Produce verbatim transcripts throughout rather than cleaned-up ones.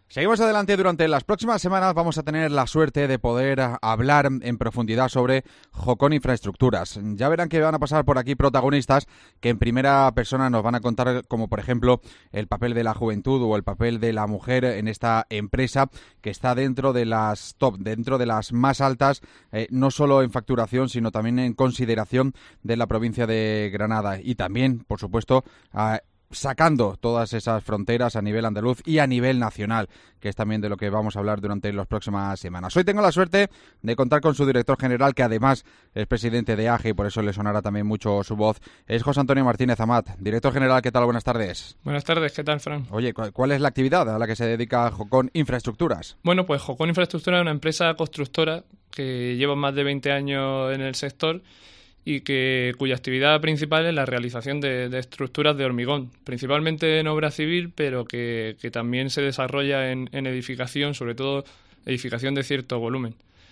Seguimos adelante. Durante las próximas semanas vamos a tener la suerte de poder hablar en profundidad sobre Jocon Infraestructuras. Ya verán que van a pasar por aquí protagonistas que en primera persona nos van a contar, como por ejemplo el papel de la juventud o el papel de la mujer en esta empresa que está dentro de las top, dentro de las más altas, eh, no solo en facturación sino también en consideración de la provincia de Granada, y también, por supuesto, a sacando todas esas fronteras a nivel andaluz y a nivel nacional, que es también de lo que vamos a hablar durante las próximas semanas. Hoy tengo la suerte de contar con su director general, que además es presidente de A G E y por eso le sonará también mucho su voz. Es José Antonio Martínez Amat. Director general, ¿qué tal? Buenas tardes. Buenas tardes, ¿qué tal, Fran? Oye, ¿cuál es la actividad a la que se dedica Jocon Infraestructuras? Bueno, pues Jocon Infraestructuras es una empresa constructora que lleva más de veinte años en el sector y que cuya actividad principal es la realización de, de estructuras de hormigón, principalmente en obra civil, pero que, que también se desarrolla en, en edificación, sobre todo edificación de cierto volumen.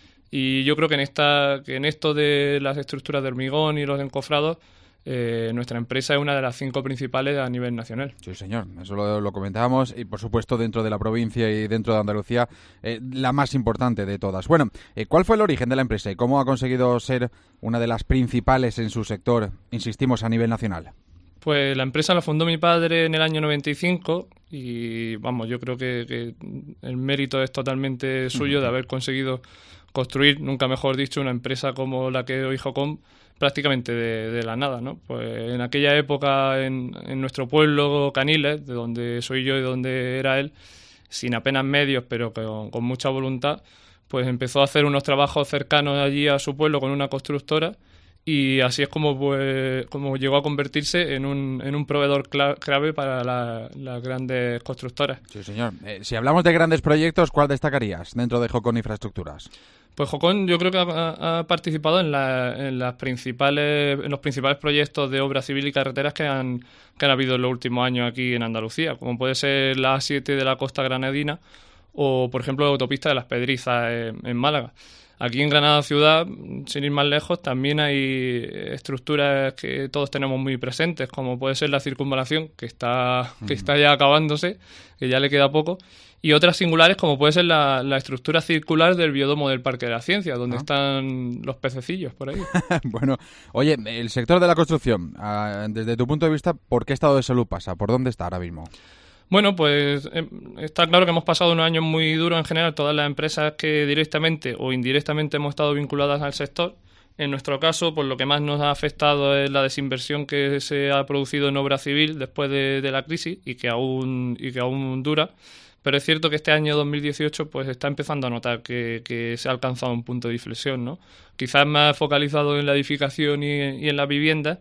Y yo creo que en esta que en esto de las estructuras de hormigón y los encofrados, Eh, nuestra empresa es una de las cinco principales a nivel nacional. Sí, señor, eso lo, lo comentábamos, y por supuesto dentro de la provincia y dentro de Andalucía, eh, la más importante de todas. Bueno, eh, ¿cuál fue el origen de la empresa y cómo ha conseguido ser una de las principales en su sector, insistimos, a nivel nacional? Pues la empresa la fundó mi padre en el año noventa y cinco y vamos, yo creo que, que el mérito es totalmente suyo de haber conseguido construir, nunca mejor dicho, una empresa como la que hoy Jocon, prácticamente de, de la nada, ¿no? Pues en aquella época, en, en nuestro pueblo Caniles, de donde soy yo y donde era él, sin apenas medios, pero con, con mucha voluntad, pues empezó a hacer unos trabajos cercanos allí a su pueblo con una constructora, y así es como, pues, como llegó a convertirse en un, en un proveedor clave para la, las grandes constructoras. Sí, señor. Eh, si hablamos de grandes proyectos, ¿cuál destacarías dentro de Jocon Infraestructuras? Pues Jocon yo creo que ha, ha participado en, la, en, las principales, en los principales proyectos de obra civil y carreteras que han, que han habido en los últimos años aquí en Andalucía, como puede ser la A siete de la Costa Granadina o, por ejemplo, la autopista de las Pedrizas en, en Málaga. Aquí en Granada ciudad, sin ir más lejos, también hay estructuras que todos tenemos muy presentes, como puede ser la circunvalación, que está, que está ya acabándose, que ya le queda poco, y otras singulares como puede ser la, la estructura circular del biódromo del Parque de la Ciencia, donde ah. están los pececillos por ahí. Bueno, oye, el sector de la construcción, desde tu punto de vista, ¿por qué estado de salud pasa? ¿Por dónde está ahora mismo? Bueno, pues eh, está claro que hemos pasado unos años muy duros en general, todas las empresas que directamente o indirectamente hemos estado vinculadas al sector. En nuestro caso, pues lo que más nos ha afectado es la desinversión que se ha producido en obra civil después de, de la crisis y que aún y que aún dura. Pero es cierto que este año dos mil dieciocho pues está empezando a notar que, que se ha alcanzado un punto de inflexión, ¿no? Quizás más focalizado en la edificación y, y en la vivienda,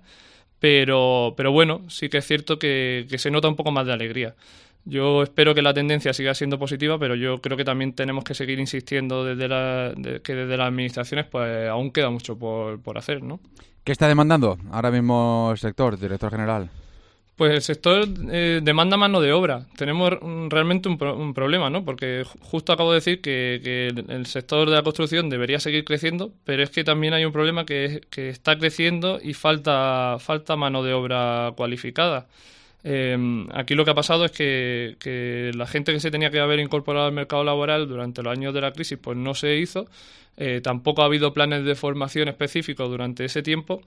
pero, pero bueno, sí que es cierto que, que se nota un poco más de alegría. Yo espero que la tendencia siga siendo positiva, pero yo creo que también tenemos que seguir insistiendo desde la, de, que desde las administraciones pues aún queda mucho por, por hacer, ¿no? ¿Qué está demandando ahora mismo el sector, director general? Pues el sector eh, demanda mano de obra. Tenemos realmente un, pro, un problema, ¿no? Porque justo acabo de decir que, que el sector de la construcción debería seguir creciendo, pero es que también hay un problema que, es, que está creciendo y falta, falta mano de obra cualificada. Eh, aquí lo que ha pasado es que, que la gente que se tenía que haber incorporado al mercado laboral durante los años de la crisis pues no se hizo. Eh, tampoco ha habido planes de formación específicos durante ese tiempo.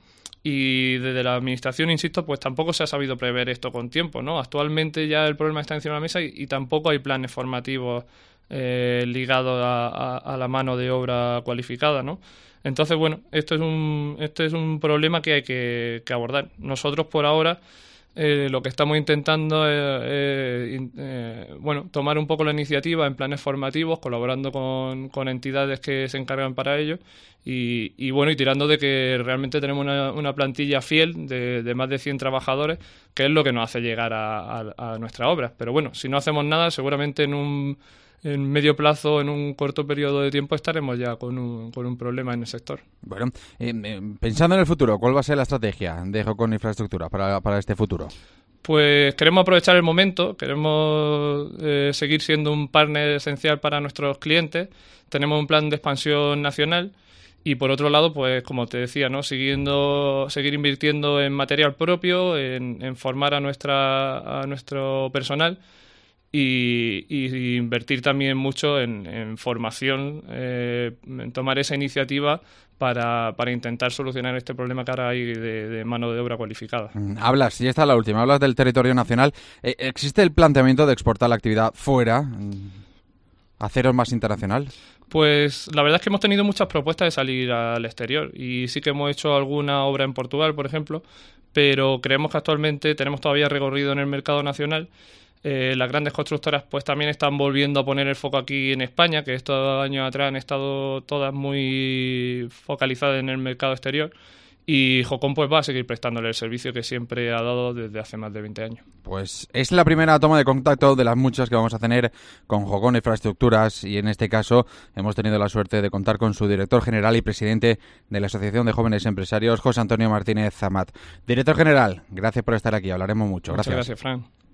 Y desde la administración, insisto, pues tampoco se ha sabido prever esto con tiempo, ¿no? Actualmente ya el problema está encima de la mesa y, y tampoco hay planes formativos eh, ligados a, a, a la mano de obra cualificada, ¿no? Entonces, bueno, esto es un, este es un problema que hay que, que abordar. Nosotros, por ahora, eh, lo que estamos intentando es eh, eh, bueno, tomar un poco la iniciativa en planes formativos, colaborando con, con entidades que se encargan para ello. Y, y bueno, y tirando de que realmente tenemos una, una plantilla fiel de, de más de cien trabajadores, que es lo que nos hace llegar a, a, a nuestras obras. Pero bueno, si no hacemos nada, seguramente en un en medio plazo, en un corto periodo de tiempo, estaremos ya con un, con un problema en el sector. Bueno, eh, eh, pensando en el futuro, ¿cuál va a ser la estrategia de Jocon Infraestructura para, para este futuro? Pues queremos aprovechar el momento, queremos eh, seguir siendo un partner esencial para nuestros clientes. Tenemos un plan de expansión nacional. Y por otro lado, pues como te decía, ¿no? Siguiendo, seguir invirtiendo en material propio, en, en formar a nuestra a nuestro personal y, y invertir también mucho en, en formación, eh, en tomar esa iniciativa para, para intentar solucionar este problema que ahora hay de, de mano de obra cualificada. Hablas, y esta es la última, hablas del territorio nacional. Eh, ¿Existe el planteamiento de exportar la actividad fuera, haceros más internacional? Pues la verdad es que hemos tenido muchas propuestas de salir al exterior y sí que hemos hecho alguna obra en Portugal, por ejemplo, pero creemos que actualmente tenemos todavía recorrido en el mercado nacional. Eh, las grandes constructoras pues también están volviendo a poner el foco aquí en España, que estos años atrás han estado todas muy focalizadas en el mercado exterior, y Jocon pues va a seguir prestándole el servicio que siempre ha dado desde hace más de veinte años. Pues es la primera toma de contacto de las muchas que vamos a tener con Jocon Infraestructuras, y en este caso hemos tenido la suerte de contar con su director general y presidente de la Asociación de Jóvenes Empresarios, José Antonio Martínez Amat. Director general, gracias por estar aquí, hablaremos mucho. Muchas Gracias. Gracias, Fran.